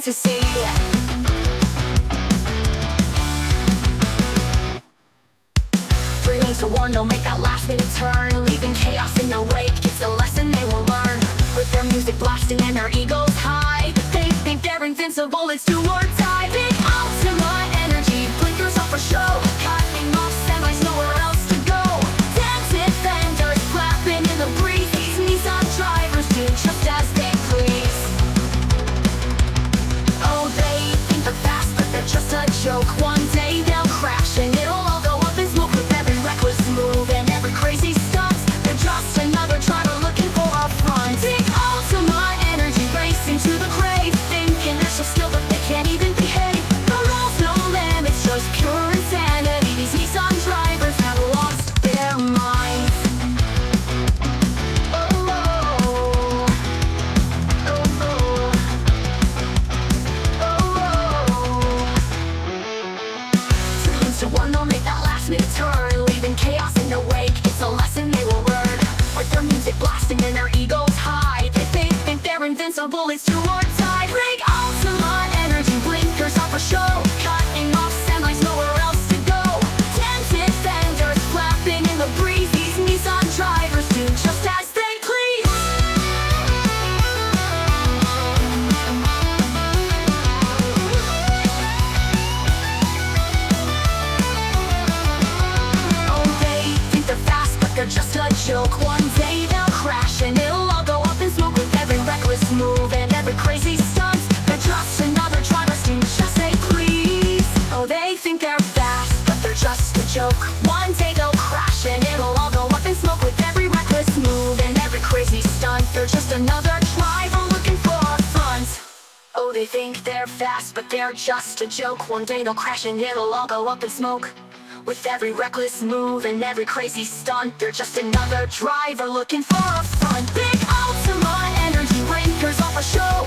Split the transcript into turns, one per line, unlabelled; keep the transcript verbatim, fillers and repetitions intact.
to see. Three to one, they'll make that last minute turn, leaving chaos in their wake. It's a lesson they will learn. With their music blasting and their egos high, they think they're invincible, it's do or die. Big Ultima energy, blinkers off for show, cutting off semis, nowhere else to go. Dancing fenders, flapping in the breeze, these Nissan drivers do just as they please. Oh, they think they're fast, but they're just a joke. One day they'll crash and it'll all go up in smoke. With every reckless move and every crazy stunt, they're just another driver looking for a front. Big Ultima energy, racing to the grave, thinking they're so skilled but they can't even behave. No rules, no limits, just pure insanity. These Nissan drivers have lost their minds. Oh, oh, oh, oh, oh. Three to one, they'll make that last minute turn, leaving chaos in their wake. It's a lesson they will learn. With their music blasting and their egos high, they think, think they're invincible, it's do or die. Big Ultima energy, blinkers off for show, cutting off semis, nowhere else to go. Dented fenders, flapping in the breeze, these Nissan drivers do just as they please. Oh, they think they're fast, but they're just a joke. One day they'll crash and it'll all go up in smoke. With every reckless move and every crazy stunt, they're just another driver, do just they please. Oh, they think they're fast, but they're just a joke. One day they'll crash and it'll all go up in smoke. With every reckless move and every crazy stunt, they're just another driver looking for a front. Oh, they think they're fast, but they're just a joke. One day they'll crash and it'll all go up in smoke. With every reckless move and every crazy stunt, they're just another driver looking for a front. Big Ultima energy, blinkers off a show,